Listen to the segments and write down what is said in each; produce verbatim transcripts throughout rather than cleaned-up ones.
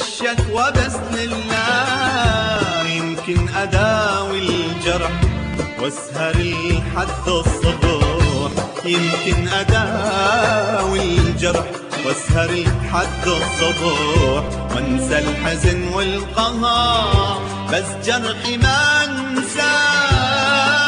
الشكوى بس لله، يمكن أداوي الجرح واسهر لحد الصبح، يمكن أداوي الجرح واسهر لحد الصبح، وانسى الحزن والقهر بس جرحي ما انساه.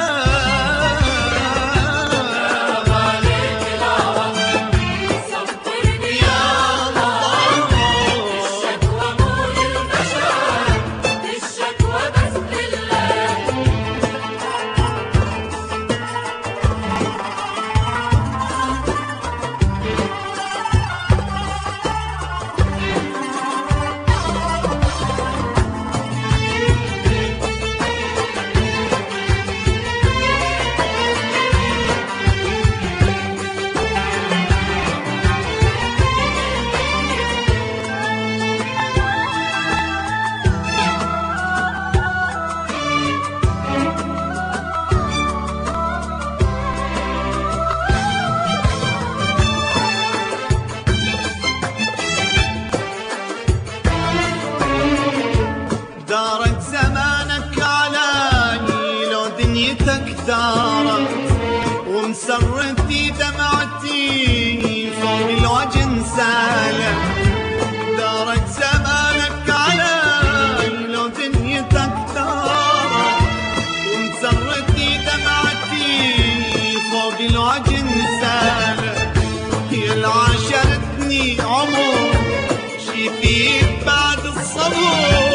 دارت زمانك علاني لو دنيتك دارت، ومسرتي دمعتي فوق الوجه انسالت. دارت زمانك علاني لو دنيتك دارت، ومسرتي دمعتي فوق الوجه انسالت. يا اللي عاشرتني عمر شي فيك بعد الصبر،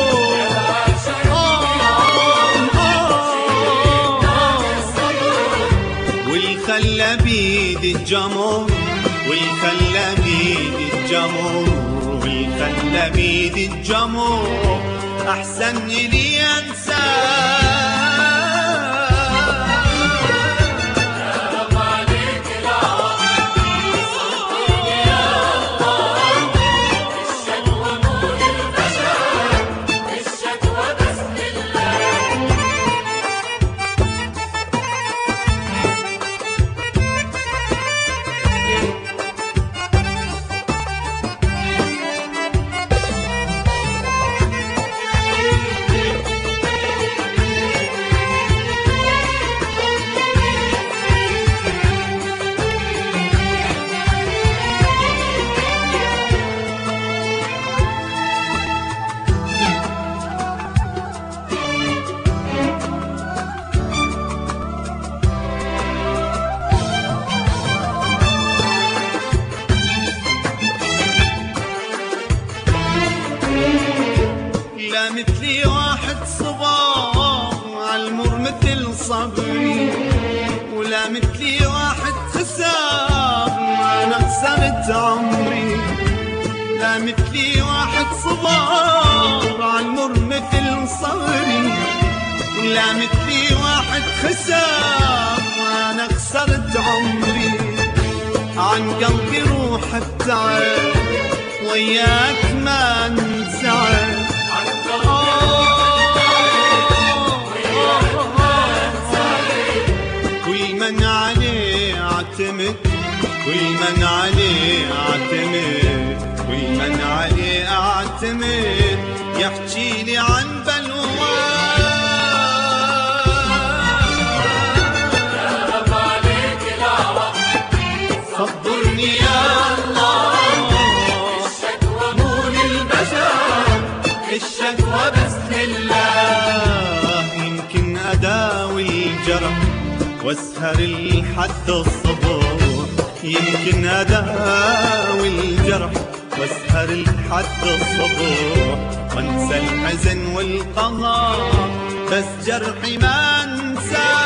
والخلى بيد الجمر، والخلى بيد الجمر، والخلى بيد الجمر أحسن لي أنساه. لا مثلي واحد صبار عالمر مثل صبري، ولا مثلي واحد خسار انا خسرت عمري. لا مثلي واحد صبار عالمر مثل صبري، ولا مثلي واحد خسار انا خسرت عمري. عن قلبي روح ابتعد وياك ما انسعد، كل من عليه اعتمد، كل من عليه اعتمد، كل من عليه اعتمد يحكي لي عن بلواه. يا رب عليك العوض صبرني يا الله، الشكوى مو للبشر، الشكوى بس لله، يمكن أداوي الجرح واسهر لحد الصبح، يمكن أداوي الجرح واسهر لحد الصبح، وانسى الحزن والقهر بس جرحي ما انساه.